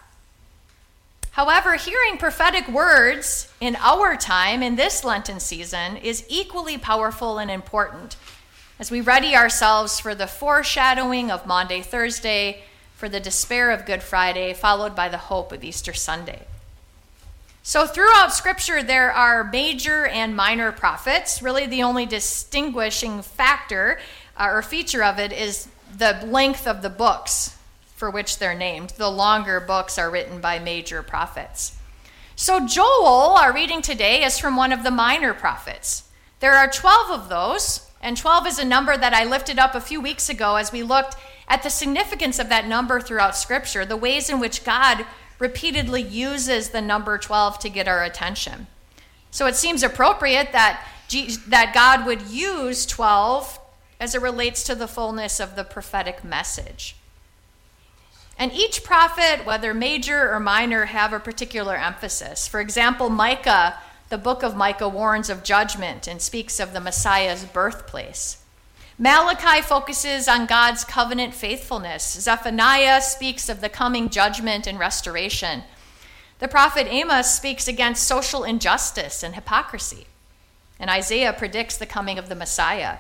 However, hearing prophetic words in our time, in this Lenten season, is equally powerful and important as we ready ourselves for the foreshadowing of Maundy Thursday, for the despair of Good Friday, followed by the hope of Easter Sunday. So throughout Scripture, there are major and minor prophets. Really, the only distinguishing factor uh, or feature of it is the length of the books for which they're named. The longer books are written by major prophets. So Joel, our reading today, is from one of the minor prophets. There are twelve of those, and twelve is a number that I lifted up a few weeks ago as we looked at the significance of that number throughout Scripture, the ways in which God repeatedly uses the number twelve to get our attention. So it seems appropriate that, G- that God would use twelve as it relates to the fullness of the prophetic message. And each prophet, whether major or minor, have a particular emphasis. For example, Micah, the book of Micah, warns of judgment and speaks of the Messiah's birthplace. Malachi focuses on God's covenant faithfulness. Zephaniah speaks of the coming judgment and restoration. The prophet Amos speaks against social injustice and hypocrisy. And Isaiah predicts the coming of the Messiah.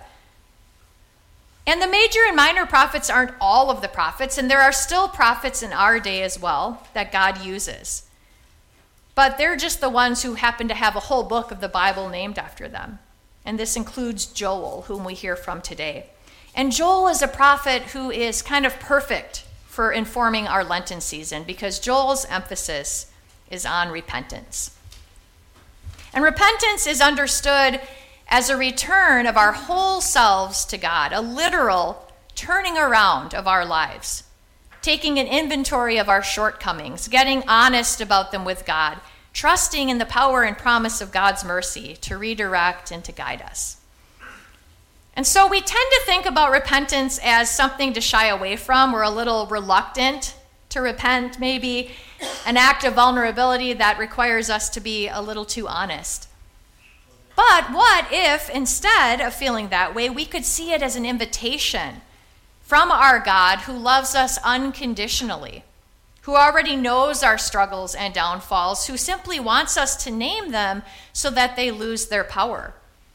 And the major and minor prophets aren't all of the prophets, and there are still prophets in our day as well that God uses. But they're just the ones who happen to have a whole book of the Bible named after them. And this includes Joel, whom we hear from today. And Joel is a prophet who is kind of perfect for informing our Lenten season because Joel's emphasis is on repentance. And repentance is understood as a return of our whole selves to God, a literal turning around of our lives, taking an inventory of our shortcomings, getting honest about them with God, trusting in the power and promise of God's mercy to redirect and to guide us. And so we tend to think about repentance as something to shy away from. We're a little reluctant to repent, maybe an act of vulnerability that requires us to be a little too honest. But what if, instead of feeling that way, we could see it as an invitation from our God who loves us unconditionally, who already knows our struggles and downfalls, who simply wants us to name them so that they lose their power.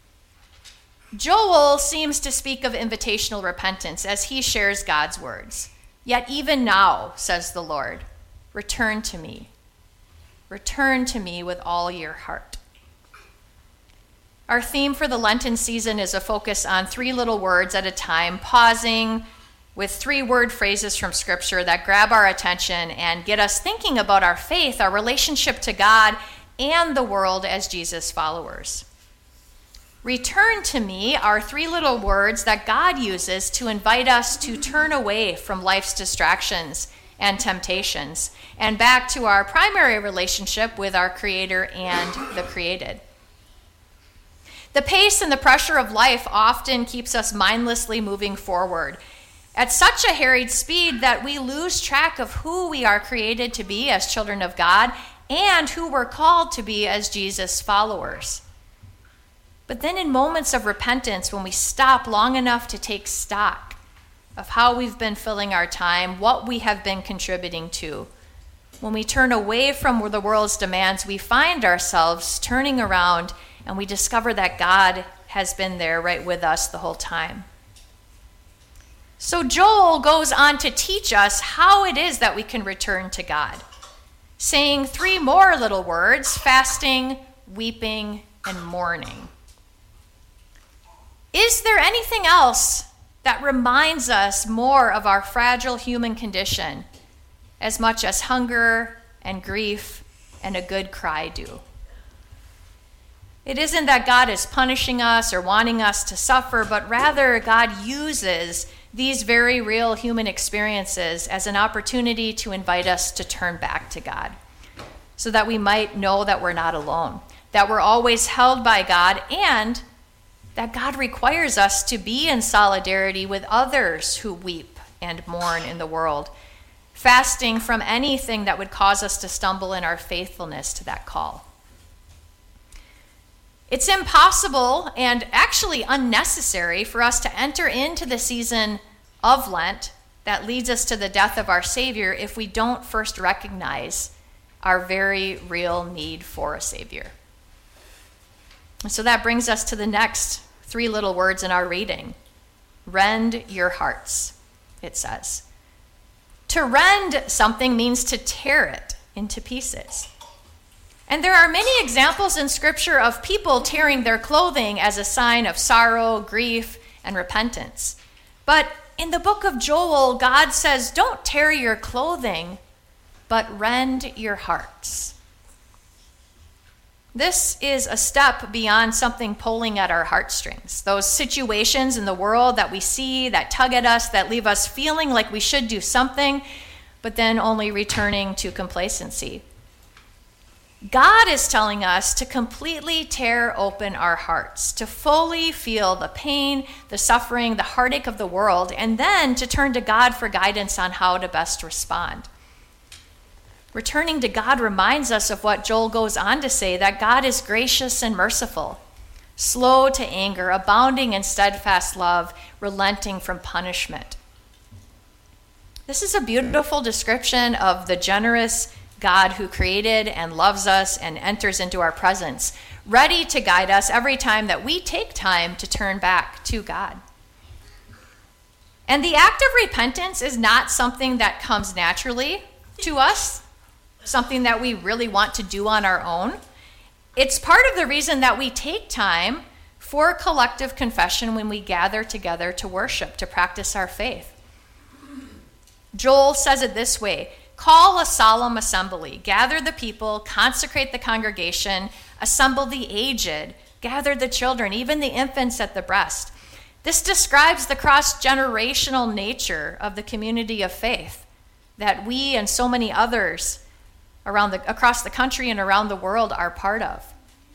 Joel seems to speak of invitational repentance as he shares God's words. Yet even now, says the Lord, return to me. Return to me with all your heart. Our theme for the Lenten season is a focus on three little words at a time, pausing with three word phrases from Scripture that grab our attention and get us thinking about our faith, our relationship to God, and the world as Jesus followers. Return to me are three little words that God uses to invite us to turn away from life's distractions and temptations and back to our primary relationship with our Creator and the created. The pace and the pressure of life often keeps us mindlessly moving forward at such a harried speed that we lose track of who we are created to be as children of God and who we're called to be as Jesus followers. But then in moments of repentance, when we stop long enough to take stock of how we've been filling our time, what we have been contributing to, when we turn away from the world's demands, we find ourselves turning around and we discover that God has been there right with us the whole time. So Joel goes on to teach us how it is that we can return to God, saying three more little words: fasting, weeping, and mourning. Is there anything else that reminds us more of our fragile human condition as much as hunger and grief and a good cry do? It isn't that God is punishing us or wanting us to suffer, but rather God uses these very real human experiences as an opportunity to invite us to turn back to God so that we might know that we're not alone, that we're always held by God, and that God requires us to be in solidarity with others who weep and mourn in the world, fasting from anything that would cause us to stumble in our faithfulness to that call. It's impossible and actually unnecessary for us to enter into the season of Lent that leads us to the death of our Savior if we don't first recognize our very real need for a Savior. And so that brings us to the next three little words in our reading. Rend your hearts, it says. To rend something means to tear it into pieces. And there are many examples in Scripture of people tearing their clothing as a sign of sorrow, grief, and repentance. But in the book of Joel, God says, don't tear your clothing, but rend your hearts. This is a step beyond something pulling at our heartstrings. Those situations in the world that we see, that tug at us, that leave us feeling like we should do something, but then only returning to complacency. God is telling us to completely tear open our hearts, to fully feel the pain, the suffering, the heartache of the world, and then to turn to God for guidance on how to best respond. Returning to God reminds us of what Joel goes on to say, that God is gracious and merciful, slow to anger, abounding in steadfast love, relenting from punishment. This is a beautiful description of the generous God who created and loves us and enters into our presence, ready to guide us every time that we take time to turn back to God. And the act of repentance is not something that comes naturally to us, something that we really want to do on our own. It's part of the reason that we take time for collective confession when we gather together to worship, to practice our faith. Joel says it this way: call a solemn assembly, gather the people, consecrate the congregation, assemble the aged, gather the children, even the infants at the breast. This describes the cross-generational nature of the community of faith that we and so many others around the, across the country and around the world are part of.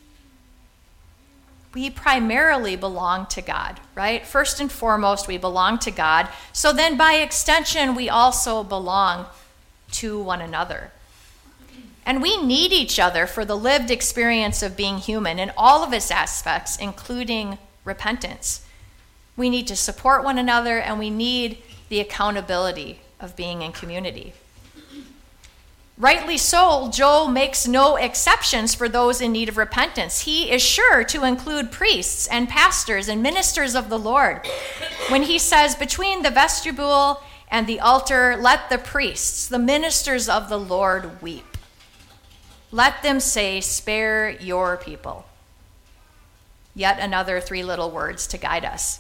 We primarily belong to God, right? First and foremost, we belong to God. So then by extension, we also belong to one another. And we need each other for the lived experience of being human in all of its aspects, including repentance. We need to support one another, and we need the accountability of being in community. Rightly so, Joel makes no exceptions for those in need of repentance. He is sure to include priests and pastors and ministers of the Lord. When he says, between the vestibule and the altar, let the priests, the ministers of the Lord, weep. Let them say, spare your people. Yet another three little words to guide us.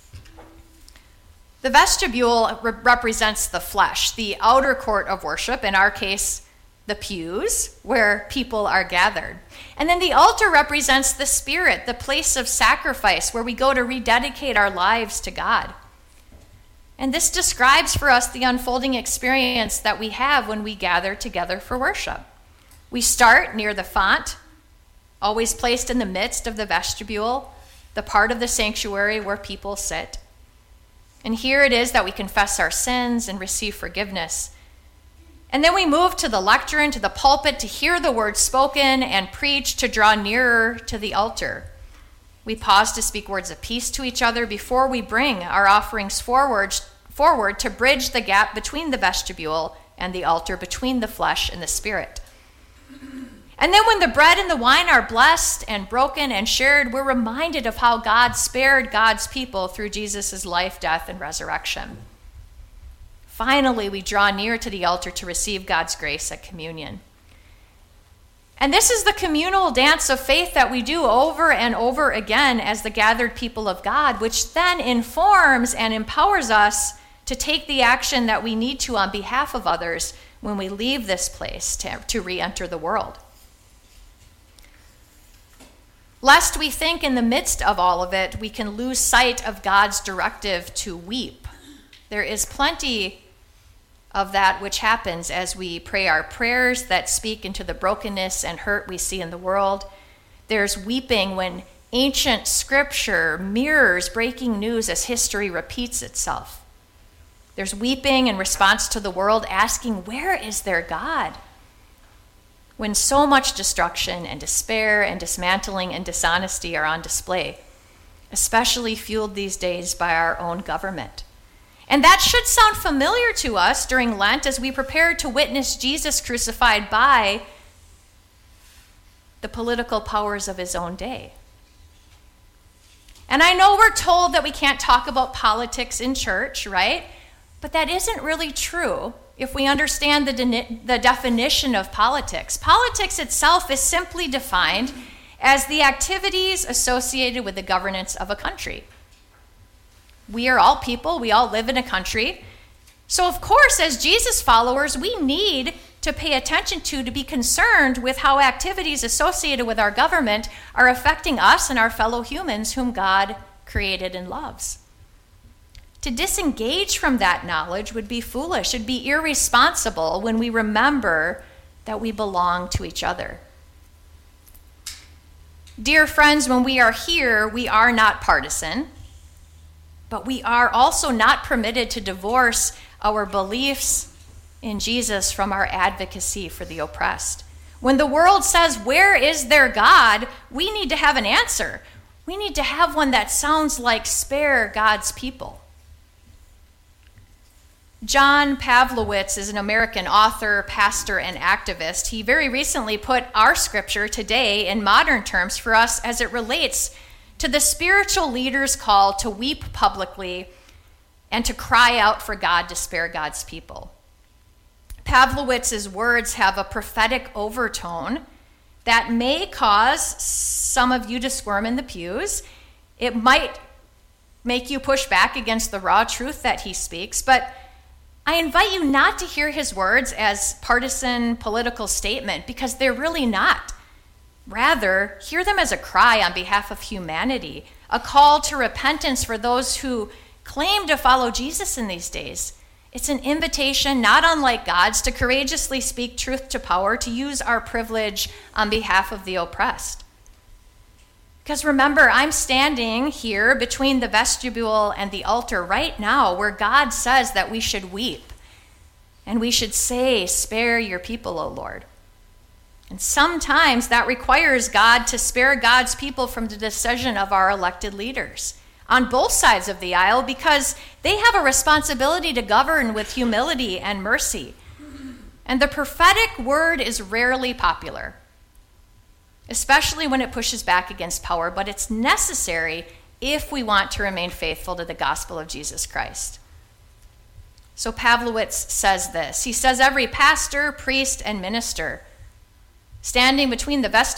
The vestibule re- represents the flesh, the outer court of worship, in our case, the pews, where people are gathered. And then the altar represents the spirit, the place of sacrifice, where we go to rededicate our lives to God. And this describes for us the unfolding experience that we have when we gather together for worship. We start near the font, always placed in the midst of the vestibule, the part of the sanctuary where people sit. And here it is that we confess our sins and receive forgiveness. And then we move to the lectern, to the pulpit, to hear the word spoken and preach, to draw nearer to the altar. We pause to speak words of peace to each other before we bring our offerings forward, forward to bridge the gap between the vestibule and the altar, between the flesh and the spirit. And then when the bread and the wine are blessed and broken and shared, we're reminded of how God spared God's people through Jesus' life, death, and resurrection. Finally, we draw near to the altar to receive God's grace at communion. And this is the communal dance of faith that we do over and over again as the gathered people of God, which then informs and empowers us to take the action that we need to on behalf of others when we leave this place to, to re-enter the world. Lest we think in the midst of all of it, we can lose sight of God's directive to weep. There is plenty of that which happens as we pray our prayers that speak into the brokenness and hurt we see in the world. There's weeping when ancient scripture mirrors breaking news as history repeats itself. There's weeping in response to the world asking, where is their God? When so much destruction and despair and dismantling and dishonesty are on display, especially fueled these days by our own government. And that should sound familiar to us during Lent as we prepare to witness Jesus crucified by the political powers of his own day. And I know we're told that we can't talk about politics in church, right? But that isn't really true if we understand the, de- the definition of politics. Politics itself is simply defined as the activities associated with the governance of a country. We are all people, we all live in a country. So of course, as Jesus followers, we need to pay attention to, to be concerned with how activities associated with our government are affecting us and our fellow humans whom God created and loves. To disengage from that knowledge would be foolish. It'd be irresponsible when we remember that we belong to each other. Dear friends, when we are here, we are not partisan, but we are also not permitted to divorce our beliefs in Jesus from our advocacy for the oppressed. When the world says, where is their God? We need to have an answer. We need to have one that sounds like spare God's people. John Pavlowitz is an American author, pastor, and activist. He very recently put our scripture today in modern terms for us as it relates to the spiritual leader's call to weep publicly and to cry out for God to spare God's people. Pavlowitz's words have a prophetic overtone that may cause some of you to squirm in the pews. It might make you push back against the raw truth that he speaks, but I invite you not to hear his words as partisan political statement, because they're really not. Rather, hear them as a cry on behalf of humanity, a call to repentance for those who claim to follow Jesus in these days. It's an invitation, not unlike God's, to courageously speak truth to power, to use our privilege on behalf of the oppressed. Because remember, I'm standing here between the vestibule and the altar right now where God says that we should weep and we should say, spare your people, O Lord. And sometimes that requires God to spare God's people from the decision of our elected leaders on both sides of the aisle, because they have a responsibility to govern with humility and mercy. And the prophetic word is rarely popular, especially when it pushes back against power, but it's necessary if we want to remain faithful to the gospel of Jesus Christ. So Pavlowitz says this. He says, every pastor, priest, and minister standing between the vested